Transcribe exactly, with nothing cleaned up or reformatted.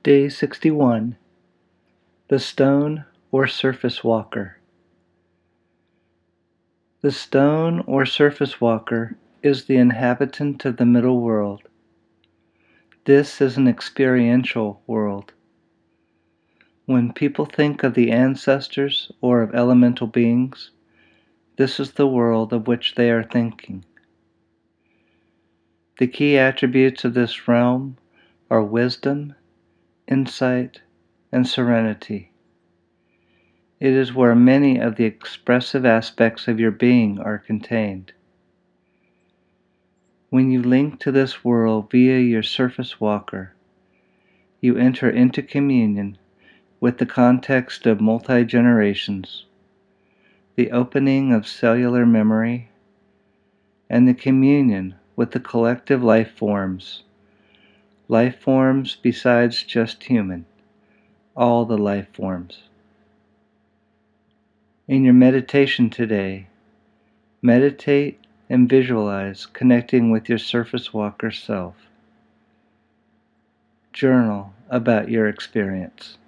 Day sixty-one. The Stone or Surface Walker. The stone or surface walker is the inhabitant of the middle world. This is an experiential world. When people think of the ancestors or of elemental beings, this is the world of which they are thinking. The key attributes of this realm are wisdom, insight, and serenity. It is where many of the expressive aspects of your being are contained. When you link to this world via your surface walker, you enter into communion with the context of multi-generations, the opening of cellular memory, and the communion with the collective life forms, life forms besides just human, all the life forms. In your meditation today, meditate and visualize connecting with your surface walker self. Journal about your experience.